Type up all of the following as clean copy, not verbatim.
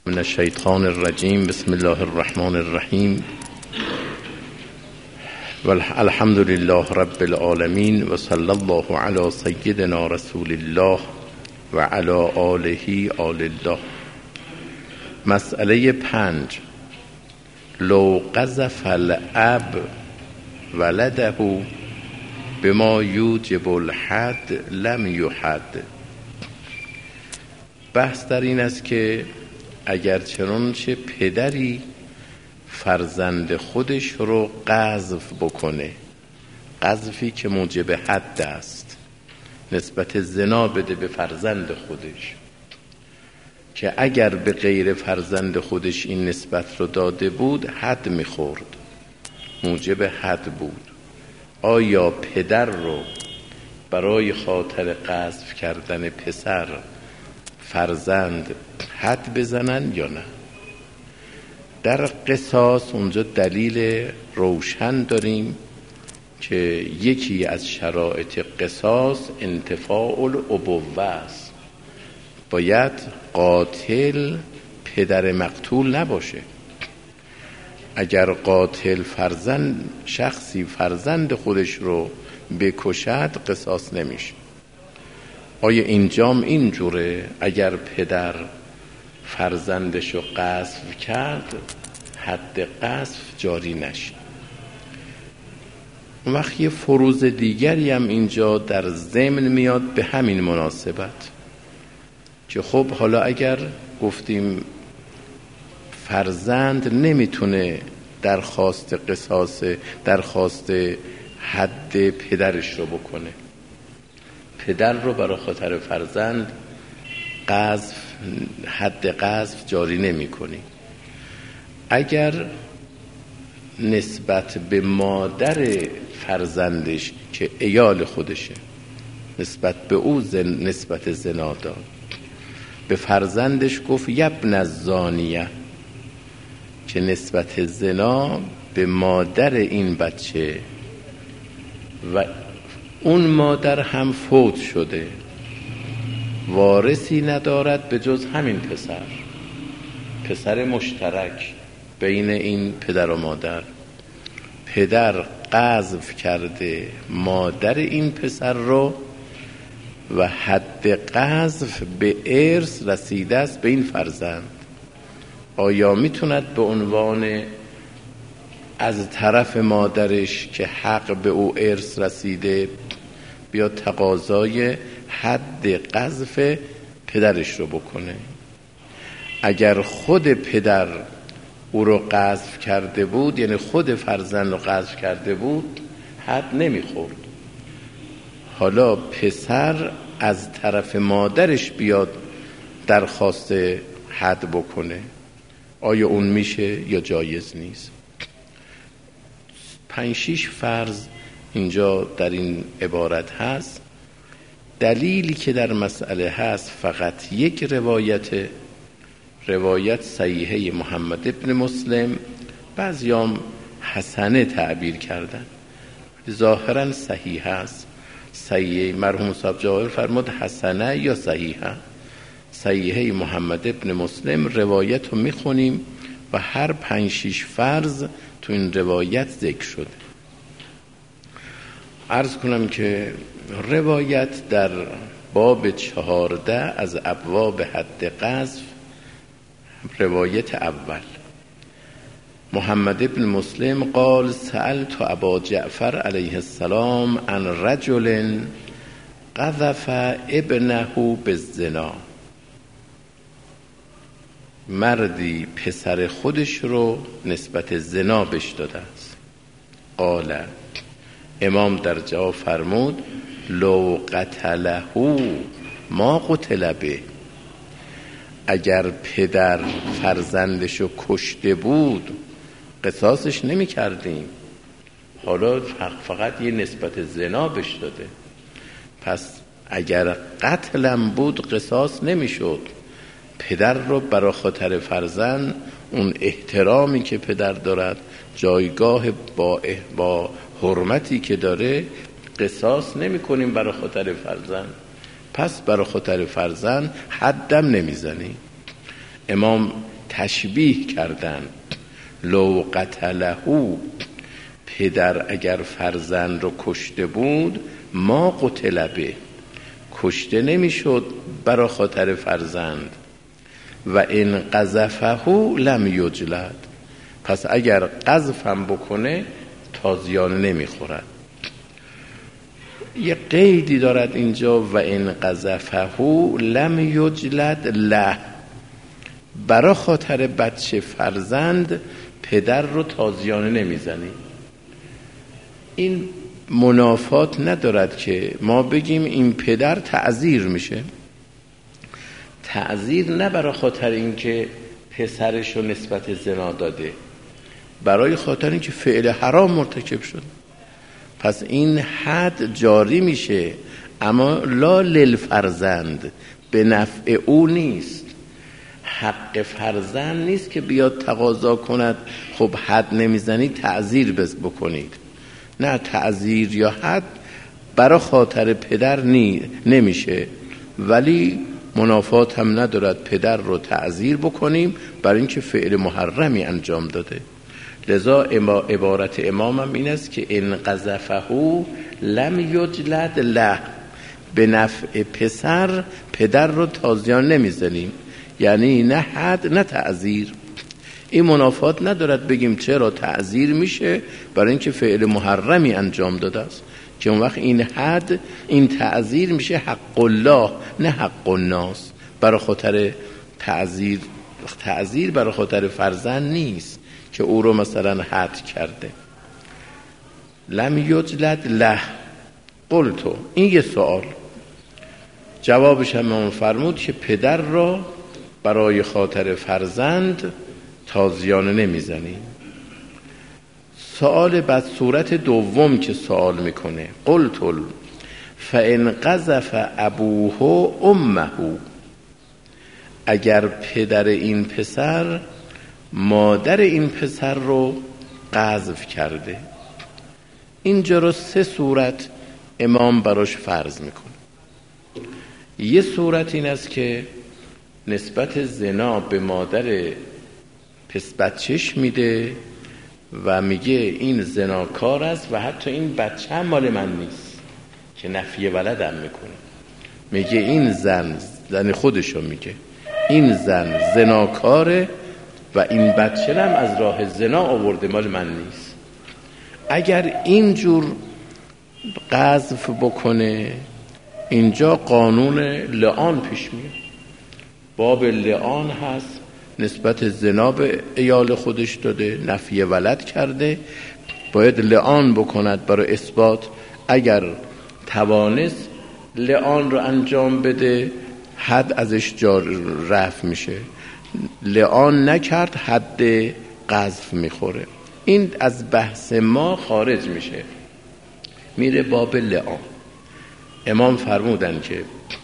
من الشیطان الرجیم. بسم الله الرحمن الرحیم و الحمد لله رب العالمین و صلی الله علی سیدنا رسول الله و علی آله آل الله. مسئله 5. لو قذف الاب ولده بما یوجب الحد لم یحد. بحث در این است که اگر چنانچه پدری فرزند خودش رو قذف بکنه، قذفی که موجب حد است، نسبت زنا بده به فرزند خودش، که اگر به غیر فرزند خودش این نسبت رو داده بود حد میخورد، موجب حد بود. آیا پدر رو برای خاطر قذف کردن پسر فرزند حد بزنن یا نه؟ در قصاص اونجا دلیل روشن داریم که یکی از شرایط قصاص انتفاع الابوه است. باید قاتل پدر مقتول نباشه. اگر قاتل شخصی فرزند خودش رو بکشد قصاص نمیشه. آیا اینجام اینجوره؟ اگر پدر فرزندش رو قذف کرد حد قذف جاری نشه. اون وقت یه فروض دیگری هم اینجا در ضمن میاد به همین مناسبت، که خب حالا اگر گفتیم فرزند نمیتونه درخواست حد پدرش رو بکنه، پدر رو برای خاطر فرزند حد قذف جاری نمی کنی. اگر نسبت به مادر فرزندش که عیال خودشه، نسبت به او نسبت زنا داد، به فرزندش گفت یبن الزانیه، که نسبت زنا به مادر این بچه و اون مادر هم فوت شده، وارثی ندارد به جز همین پسر مشترک بین این پدر و مادر. پدر قذف کرده مادر این پسر رو و حد قذف به ارث رسیده است به این فرزند. آیا میتوند به عنوان از طرف مادرش که حق به او ارث رسیده بیا تقاضای حد قذف پدرش رو بکنه؟ اگر خود پدر او رو قذف کرده بود، یعنی خود فرزند رو قذف کرده بود، حد نمیخورد. حالا پسر از طرف مادرش بیاد درخواست حد بکنه، آیا اون میشه یا جایز نیست؟ 5-6 فرض اینجا در این عبارت هست. دلیلی که در مسئله هست فقط یک روایت صحیحه محمد ابن مسلم، بعضیام حسنه تعبیر کردن، ظاهرا صحیح هست. صحیحه مرحوم صاحب جواهر فرمود حسنه یا صحیحه. صحیحه محمد ابن مسلم روایت رو میخونیم و هر 5-6 فرض تو این روایت ذکر شده. عرض کنم که روایت در باب 14 از ابواب حد قذف، روایت اول، محمد ابن مسلم قال سألت ابا جعفر علیه السلام عن رجل قذف ابنه بالزنا. مردی پسر خودش رو نسبت زنا بهش داده است. قال، امام در جواب فرمود لو قتله ما قتل به. اگر پدر فرزندشو کشته بود قصاصش نمی کردیم، حالا فقط یه نسبت زنا بهش داده. پس اگر قتلم بود قصاص نمی شد. پدر رو برای خاطر فرزند، اون احترامی که پدر دارد، جایگاه با حرمتی که داره، قصاص نمی کنیم برای خاطر فرزند. پس برای خاطر فرزند حدم نمیزنی. امام تشبیه کردن. لو قتله، پدر اگر فرزند رو کشته بود، ما قتل به، کشته نمیشد برای خاطر فرزند. و این قذفه لم یجلد، پس اگر قذف هم بکنه تازیانه نمیخورد. یه قیدی دارد اینجا، و این قذفه لم یجلد له، برای خاطر بچه فرزند پدر رو تازیانه نمیزنی. این منافات ندارد که ما بگیم این پدر تعزیر میشه. تعزیر نه برای خاطر اینکه پسرش رو نسبت زنا داده، برای خاطر اینکه فعل حرام مرتکب شد. پس این حد جاری میشه، اما لا للفرزند، به نفع او نیست. حق فرزند نیست که بیاد تقاضا کند خب حد نمیزنی تعزیر بکنید. نه، تعزیر یا حد برای خاطر پدر نمیشه، ولی منافات هم ندارد پدر رو تعزیر بکنیم برای اینکه فعل محرمی انجام داده. لذا عبارت امام هم این است که ان قذفه لم یجلد له، به نفع پسر پدر رو تازیان نمیزنیم، یعنی نه حد نه تعزیر. این منافات ندارد بگیم چرا تعزیر میشه، برای اینکه فعل محرمی انجام داده است، که اون وقت این حد، این تعزیر میشه حق الله نه حق الناس. برای خاطر تعزیر برای خاطر فرزند نیست که او رو مثلا حد کرده. لم یجلد له قلتو، این یه سوال. جوابش هم فرمود که پدر را برای خاطر فرزند تازیانه نمیزنیم. سوال بعد صورت دوم که سوال میکنه، قلتل فان قذف ابوه امه، اگر پدر این پسر مادر این پسر رو قذف کرده. اینجا رو سه صورت امام براش فرض میکنه. یه صورت این است که نسبت زنا به مادر پس بچهش میده و میگه این زناکار است و حتی این بچه هم مال من نیست، که نفی ولدم میکنه. میگه این زن خودشو میگه این زن زناکاره و این بچه هم از راه زنا آورده، مال من نیست. اگر اینجور قذف بکنه، اینجا قانون لعان پیش میاد. باب لعان هست، نسبت زنا به عیال خودش داده، نفی ولد کرده، باید لعان بکند برای اثبات. اگر توانست لعان رو انجام بده، حد ازش رفع میشه. لعان نکرد، حد قذف میخوره. این از بحث ما خارج میشه، میره باب لعان. امام فرمودن که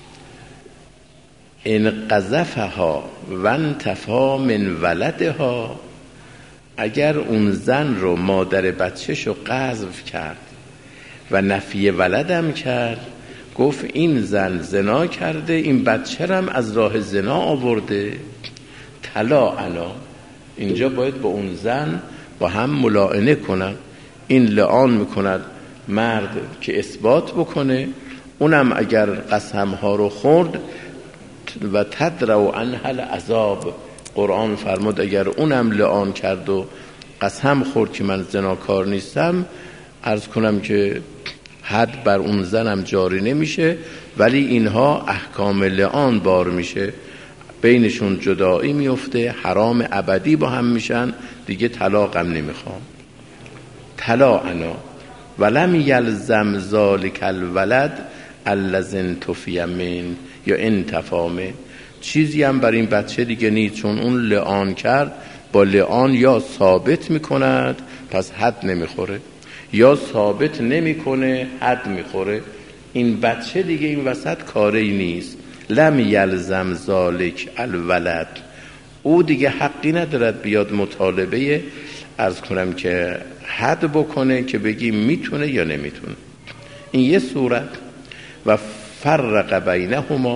ان قذفها و انتفا من ولدها، اگر اون زن رو مادر بچه‌شو قذف کرد و نفی ولدم کرد، گفت این زن زنا کرده، این بچه هم از راه زنا آورده، طلا عنا. اینجا باید با اون زن با هم ملاعنه کنن. این لعان میکند مرد که اثبات بکنه، اونم اگر قسم ها رو خورد و تدروا عنها العذاب، قرآن فرمود اگر اونم لعان کرد و قسم خورد که من زناکار نیستم، عرض کنم که حد بر اون زنم جاری نمیشه، ولی اینها احکام لعان بار میشه، بینشون جدایی میفته، حرام ابدی با هم میشن، دیگه طلاقم نمیخوام. طلا عنا ولم یلزم ذالک الولد الذی انتفی من، یا انتفا من، چیزی هم بر این بچه دیگه نیست، چون اون لعان کرد، با لعان یا ثابت میکند پس حد نمیخوره، یا ثابت نمیکنه حد میخوره. این بچه دیگه این وسط کاری نیست. لم یلزم ذالک الولد، او دیگه حقی ندارد بیاد مطالبه عرض کنم که حد بکنه که بگی میتونه یا نمیتونه. این یه صورت. و فرق بینهما،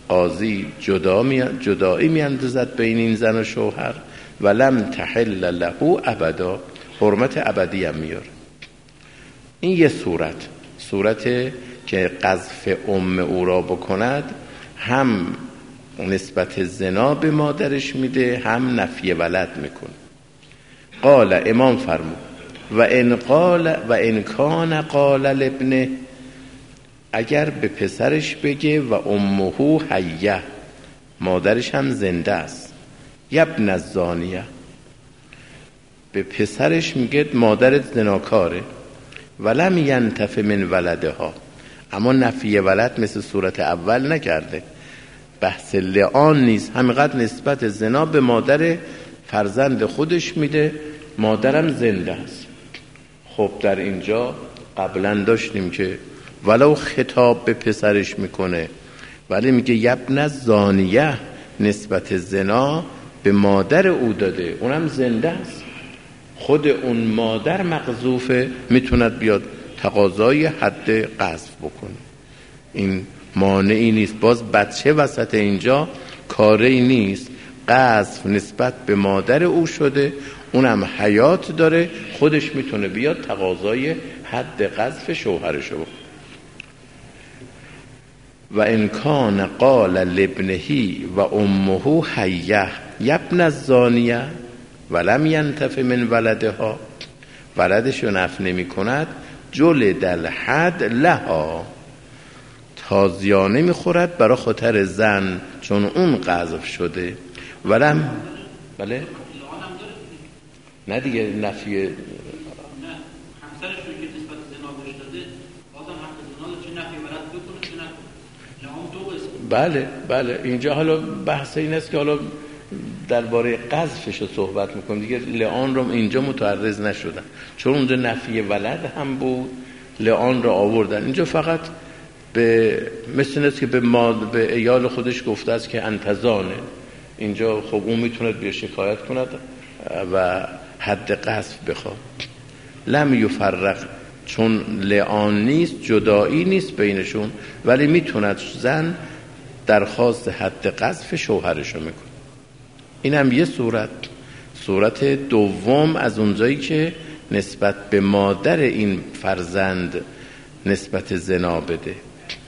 قاضی جدایی میاندازد بین این زن و شوهر، ولم تحل له ابدا، حرمت ابدی هم میاره. این یه صورت که قذف او را بکند، هم نسبت زنا به مادرش میده، هم نفی ولد میکنه. قال، امام فرمود و ان کان قال لابنه، اگر به پسرش بگه و امه حیه، مادرش هم زنده است، یبن الزانیه، به پسرش میگه مادرت زناکاره، ولم ینتف من ولدها، اما نفی ولد مثل صورت اول نکرده، بحث لعان نیست، همینقدر نسبت زنا به مادر فرزند خودش میده، مادرم زنده است. خب در اینجا قبلا داشتیم که ولو خطاب به پسرش میکنه ولی میگه یبن الزانیه، نسبت زنا به مادر او داده، اونم زنده است، خود اون مادر مقذوفه، میتوند بیاد تقاضای حد قذف بکنه، این مانعی نیست. باز بچه وسط اینجا کاری نیست، قذف نسبت به مادر او شده، اونم حیات داره، خودش میتونه بیاد تقاضای حد قذف شوهرش بکنه. و ان کان قال لابنه و امه حیه یبن الزانیه ولم ینتف من ولدها، ولدش رو نفی نمی کند، جلد الحد لها، تازیانه میخورد برای خاطر زن چون اون قذف شده. ولم بله نه دیگه نفی، نه همسرش رو که نسبت زنا بهش داده، بازم حق زنا رو چه نفی ولد بکنه چه نکنه، لعان دو قسم. بله اینجا حالا بحث این است که حالا درباره قذفش رو صحبت میکنم دیگه، لعان رو اینجا متعرض نشدن، چون اونجا نفی ولد هم بود، لعان رو آوردن اینجا فقط به مثل نیست که به ایال خودش گفته است که انتظانه، اینجا خب اون میتوند بیا شکایت کند و حد قذف بخواد. لم یفرق، چون لعان نیست، جدایی نیست بینشون، ولی میتوند زن درخواست حد قذف شوهرشو میکنه. این هم یه صورت دوم از اونجایی که نسبت به مادر این فرزند نسبت زنا بده.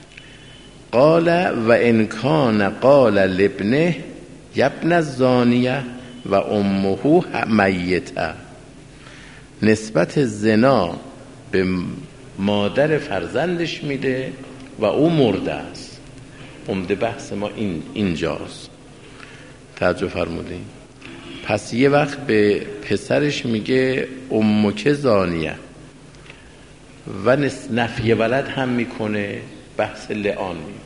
قال و ان کان قال لابنه یبن الزانیه و امه میته، نسبت زنا به مادر فرزندش میده و او مرده است. عمده بحث ما اینجاست، توجه فرمودین. پس یه وقت به پسرش میگه امک زانیه و نفی ولد هم میکنه، بحث لعان میاد.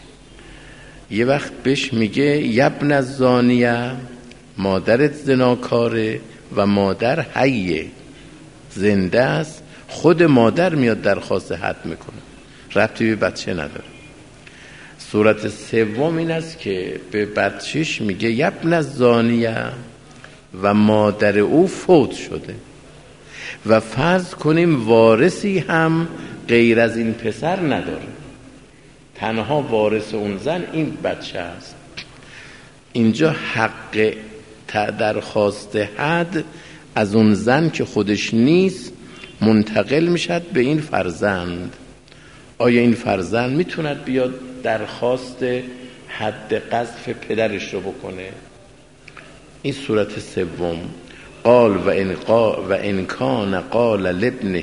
یه وقت بهش میگه یبن الزانیه، مادرت زناکاره و مادر حیه، زنده است، خود مادر میاد درخواست حد میکنه، ربطی به بچه نداره. صورت سوم این است که به بچهش میگه یبن الزانیه و مادر او فوت شده و فرض کنیم وارثی هم غیر از این پسر نداره، تنها وارث اون زن این بچه است. اینجا حق درخواست حد از اون زن که خودش نیست منتقل میشد به این فرزند. آیا این فرزند میتوند بیاد درخواست حد قذف پدرش رو بکنه؟ این صورت سوم. قال و ان کان قال لابنه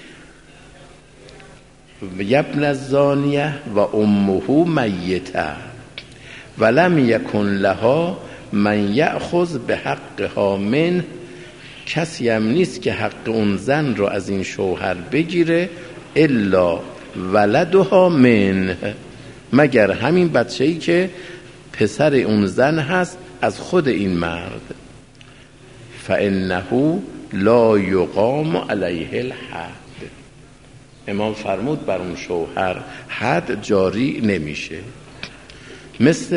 یبن الزانیه و امه میته ولم یکن لها من یأخذ به حقها من، کسی هم نیست که حق اون زن رو از این شوهر بگیره الا ولدها من، مگر همین بچه‌ای که پسر اون زن هست از خود این مرد. فانه لا یقام علیه الحد، امام فرمود بر اون شوهر حد جاری نمیشه. مثل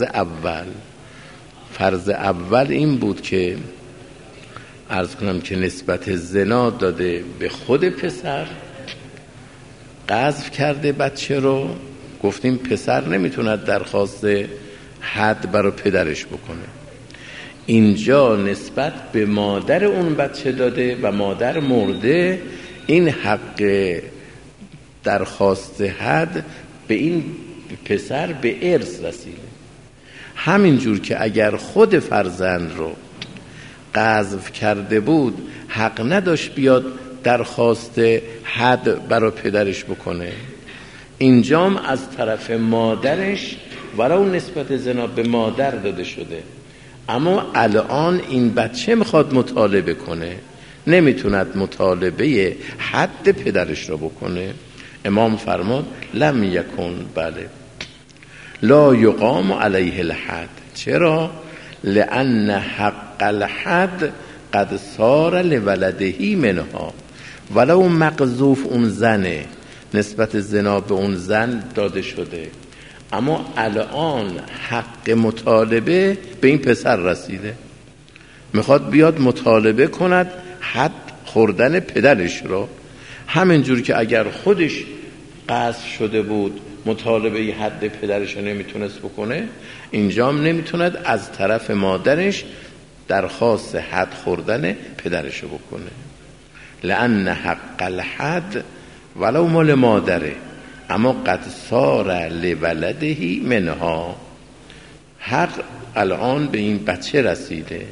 فرض اول این بود که عرض کنم که نسبت زنا داده به خود پسر، قذف کرده بچه رو، گفتیم پسر نمیتوند درخواست حد برای پدرش بکنه. اینجا نسبت به مادر اون بچه داده و مادر مرده، این حق درخواست حد به این پسر به ارث رسیده. همینجور که اگر خود فرزند رو قذف کرده بود حق نداشت بیاد درخواست حد برای پدرش بکنه، اینجام از طرف مادرش ولو نسبت زنا به مادر داده شده، اما الان این بچه میخواد مطالبه کنه، نمیتوند مطالبه حد پدرش رو بکنه. امام فرمود لم یکن، بله، لا یقام علیه الحد. چرا؟ لأن حق الحد قد صار لولده منها، ولو مقذوف اون زنه، نسبت زنا به اون زن داده شده، اما الان حق مطالبه به این پسر رسیده، میخواد بیاد مطالبه کند حد خوردن پدرش رو. همینجور که اگر خودش قذف شده بود مطالبه حد پدرش رو نمیتونست بکنه، اینجام نمیتوند از طرف مادرش درخواست حد خوردن پدرش رو بکنه. لأن حق الحد ولو مال مادره، اما قد صار لولده منها، حق الان به این بچه رسیده.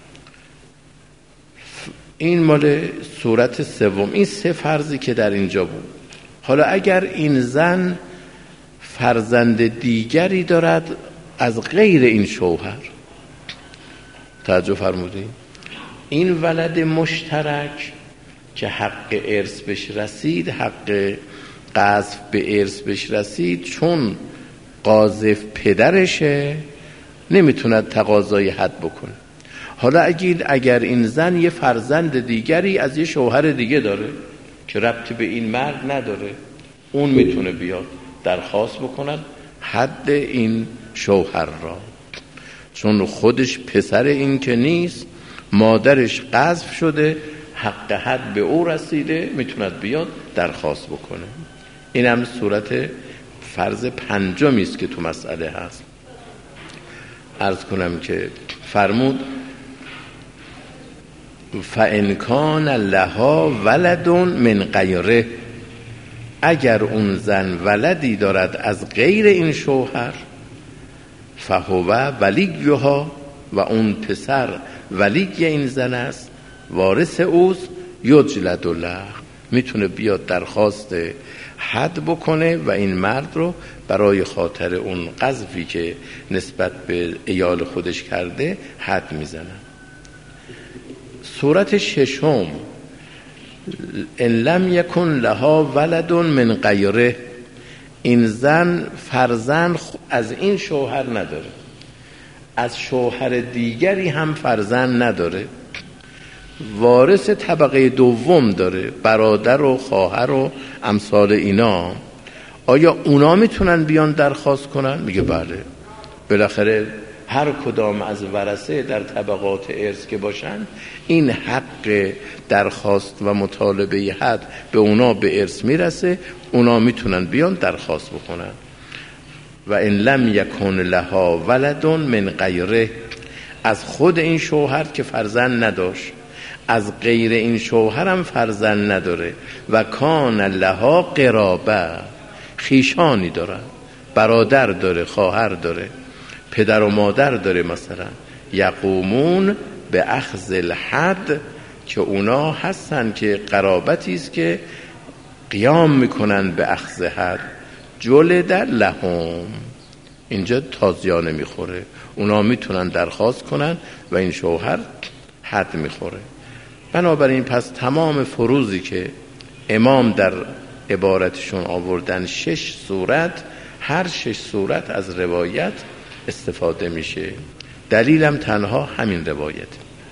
این مال صورت سوم. این سه فرضی که در اینجا بود. حالا اگر این زن فرزند دیگری دارد از غیر این شوهر، توجه فرمودین، این ولد مشترک که حق ارث بهش رسید، حق قذف به ارث بهش رسید، چون قاذف پدرشه نمیتوند تقاضای حد بکنه. حالا اگر این زن یه فرزند دیگری از یه شوهر دیگه داره که ربطی به این مرد نداره، اون میتونه بیاد درخواست بکند حد این شوهر را، چون خودش پسر این که نیست، مادرش قذف شده، حق حد به او رسیده، میتوند بیاد درخواست بکنه. این هم صورت فرض پنجمی است که تو مسئله هست. عرض کنم که فرمود فَإِنْ كَانَ لَهَا وَلَدٌ مِنْ غَيْرِهِ، اگر اون زن ولدی دارد از غیر این شوهر، فَهُوَ وَلِيُّهَا، و اون پسر ولی این زن است، وارث اوست، یجلد له، میتونه بیاد درخواست حد بکنه و این مرد رو برای خاطر اون قذفی که نسبت به عیال خودش کرده حد میزنه. صورت ششم ان لم یکن لها ولد من غیره، این زن فرزند از این شوهر نداره، از شوهر دیگری هم فرزند نداره، وارث طبقه دوم داره، برادر و خواهر و امثال اینا، آیا اونا میتونن بیان درخواست کنن؟ میگه بله، بالاخره هر کدام از ورثه در طبقات ارث که باشن این حق درخواست و مطالبه حد به اونا به ارث میرسه، اونا میتونن بیان درخواست بکنن. و ان لم یکن لها ولد من غیره، از خود این شوهر که فرزند نداشت، از غیر این شوهر هم فرزند نداره، و کان لها قرابه، خیشانی داره، برادر داره، خواهر داره، پدر و مادر داره، مثلا یقومون به اخذ الحد، که اونا هستن که قرابتی است که قیام میکنن به اخذ حد، جلد لهم، اینجا تازیانه میخوره، اونا میتونن درخواست کنن و این شوهر حد میخوره. بنابراین پس تمام فروضی که امام در عبارتشون آوردن 6 صورت، هر 6 صورت از روایت استفاده میشه، دلیلم تنها همین روایت.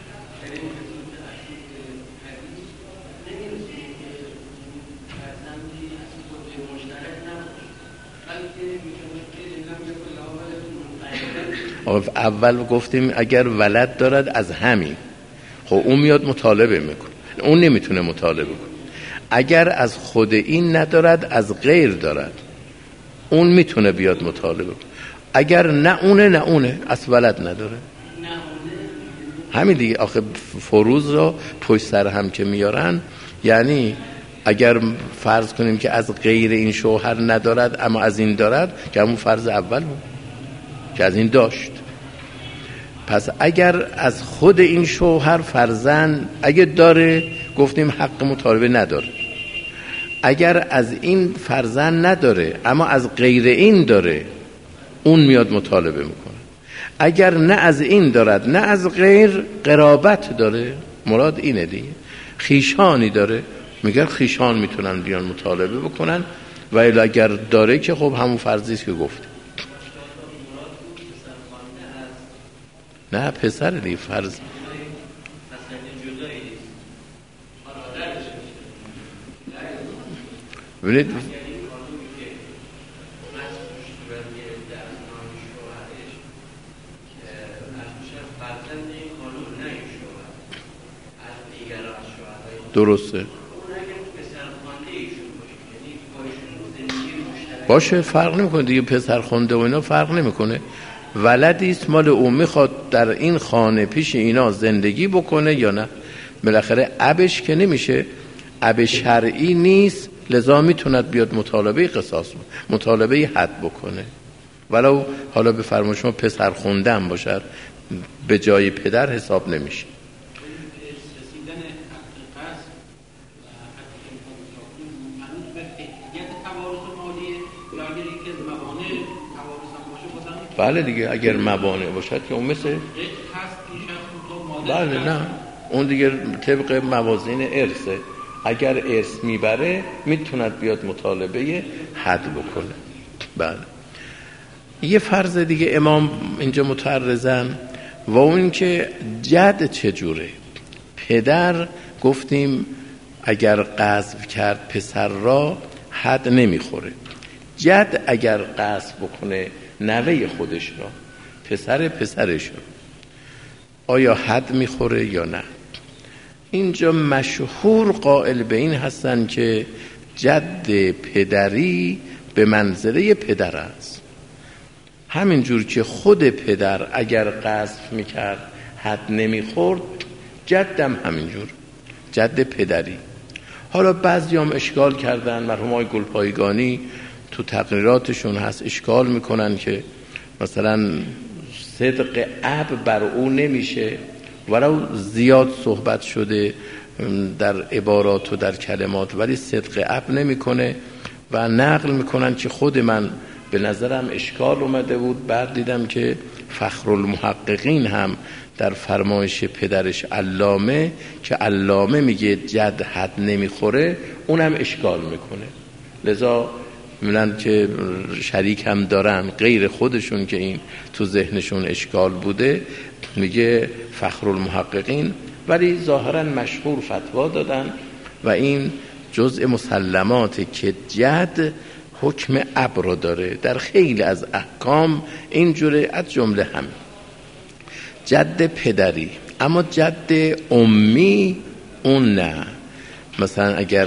اول گفتیم اگر ولد دارد از همین، خب اون میاد مطالبه میکنه، اون نمیتونه مطالبه کنه. اگر از خود این ندارد، از غیر دارد، اون میتونه بیاد مطالبه کنه. اگر نه اونه اصلا ولد نداره. همین دیگه. آخه فروض رو پشت سر هم که میارن، یعنی اگر فرض کنیم که از غیر این شوهر ندارد اما از این دارد، که همون فرض اول بود که از این داشت، پس اگر از خود این شوهر فرزند اگه داره، گفتیم حق مطالبه نداره. اگر از این فرزند نداره اما از غیر این داره، اون میاد مطالبه میکنه. اگر نه از این دارد نه از غیر، قرابت داره، مراد اینه دیگه، خیشانی داره، میگه خیشان میتونن بیان مطالبه بکنن. و اگر داره که خب همون فرضی است که گفتیم. نه پسر دیگه فرض. ببینید درسته باشه، فرق نمیکنه دیگه، پسر خونده و اینا فرق نمیکنه. ولدی است مال او، میخواد در این خانه پیش اینا زندگی بکنه یا نه. بالاخره ابش که نمیشه، اب شرعی نیست، لذا میتوند بیاد مطالبه قصاص، مطالبه حد بکنه. ولو حالا به فرمان شما پسر خونده هم باشد، به جای پدر حساب نمیشه. بله دیگه، اگر موانع باشد که اون مثل بله نه، اون دیگه طبق موازین ارثه. اگر ارث میبره میتوند بیاد مطالبه حد بکنه. بله. یه فرض دیگه امام اینجا متعرضن، و اون که جد چجوره. پدر گفتیم اگر قذف کرد پسر را حد نمیخوره. جد اگر قذف بکنه نوه خودش را، پسرش را، آیا حد میخوره یا نه؟ اینجا مشهور قائل به این هستن که جد پدری به منزله پدر است. همین جور که خود پدر اگر قذف میکرد حد نمیخورد، جدم همین جور، جد پدری. حالا بعضی هم اشکال کردن، مرحوم آقای گلپایگانی تو تقریراتشون هست، اشکال میکنن که مثلا صدق اب بر او نمیشه، ولو زیاد صحبت شده در عبارات و در کلمات، ولی صدق اب نمیکنه. و نقل میکنن که خود من به نظرم اشکال اومده بود، بعد دیدم که فخرالمحققین هم در فرمایش پدرش علامه، که علامه میگه جد حد نمیخوره، اونم اشکال میکنه. لذا میلن که شریک هم دارن غیر خودشون که این تو ذهنشون اشکال بوده، میگه فخرالمحققین، ولی ظاهرا مشهور فتوا دادن و این جزء مسلمات که جد حکم اب رو داره در خیلی از احکام اینجوره، از جمله همین جد پدری. اما جد امی اون نه. مثلا اگر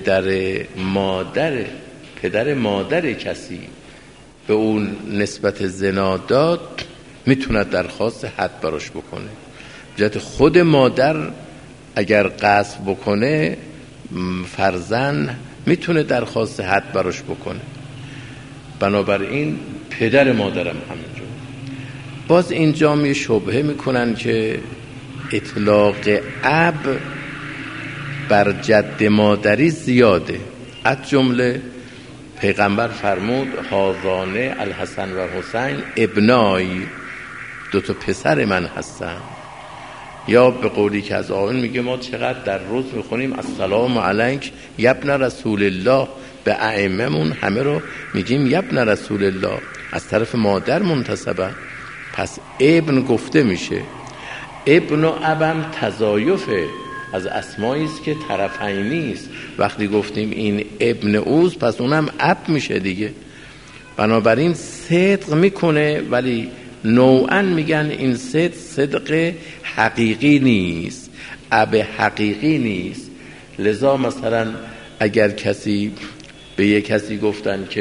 پدر مادر کسی به اون نسبت زنا داد، میتونه درخواست حد براش بکنه. جد خود مادر اگر قذف بکنه فرزند، میتونه درخواست حد براش بکنه. بنابراین پدر مادرم همینجور. باز اینجا می شبهه میکنن که اطلاق اب بر جد مادری زیاده. از جمله پیغمبر فرمود هاذانه الحسن و حسین ابنای، دو تا پسر من هستن. یا به قولی که از آقایون میگه ما چقدر در روز میخونیم السلام علیک یبن رسول الله، به ائمه‌مون همه رو میگیم یبن رسول الله، از طرف مادر منتسبه. پس ابن گفته میشه. ابن و ابم تضایفه، از اسمایی است که طرفینی است. وقتی گفتیم این ابن اوست، پس اونم اب میشه دیگه. بنابراین صدق میکنه، ولی نوعا میگن این صدق حقیقی نیست، اب حقیقی نیست. لذا مثلا اگر کسی به یک کسی گفتن که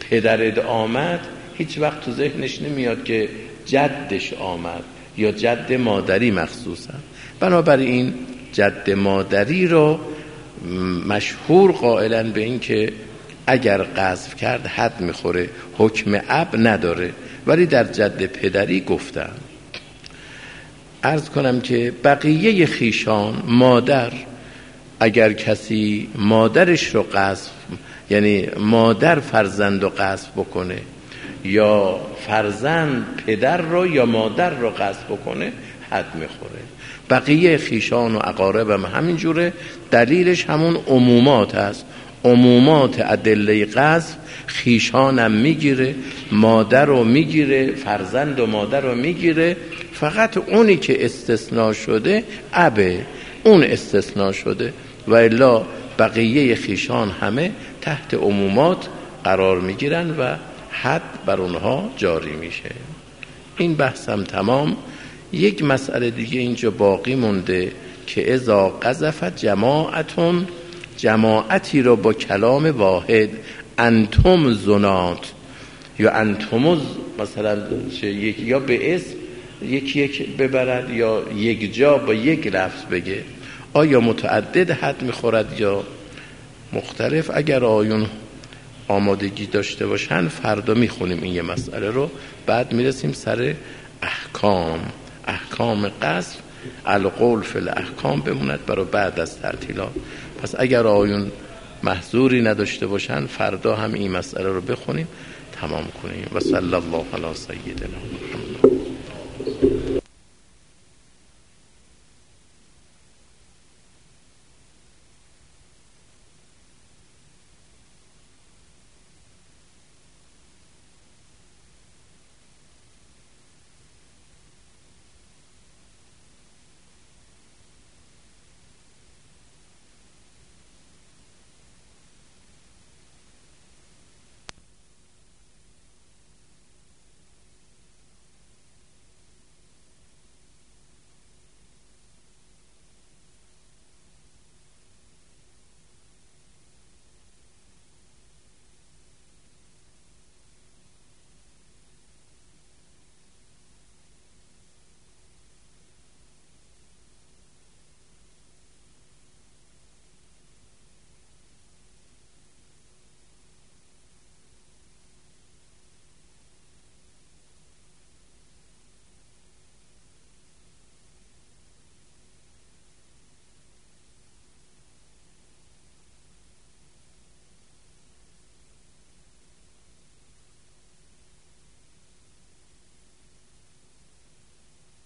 پدرت آمد هیچ وقت تو ذهنش نمیاد که جدش آمد یا جد مادری مخصوصا. بنابراین جد مادری رو مشهور قائلن به این که اگر قذف کرد حد میخوره، حکم اب نداره، ولی در جد پدری گفتن. عرض کنم که بقیه خیشان مادر، اگر کسی مادرش رو قذف، یعنی مادر فرزند رو قذف بکنه یا فرزند پدر رو یا مادر رو قذف بکنه حد میخوره. بقیه خیشان و اقارب هم همین جوره. دلیلش همون عمومات هست. عمومات ادله قذف خیشانم میگیره، مادر رو میگیره، فرزند و مادر رو میگیره. فقط اونی که استثناء شده ابه، اون استثناء شده و الا بقیه خیشان همه تحت عمومات قرار میگیرن و حد بر اونها جاری میشه. این بحثم تمام. یک مسئله دیگه اینجا باقی مونده که اذا قذف جماعتون، جماعتی رو با کلام واحد انتم زنات یا انتم مثلا یا به اسم یک ببرد یا یک جا با یک لفظ بگه، آیا متعدد حد میخورد یا مختلف؟ اگر آیون آمادگی داشته باشن فردا میخونیم این یه مسئله رو، بعد میرسیم سر احکام قذف. القول فی الاحکام بموند برای بعد از تعطیلات. پس اگر آیون محظوری نداشته باشن فردا هم این مسئله رو بخونیم تمام کنیم. و صلی الله علی سیدنا محمد.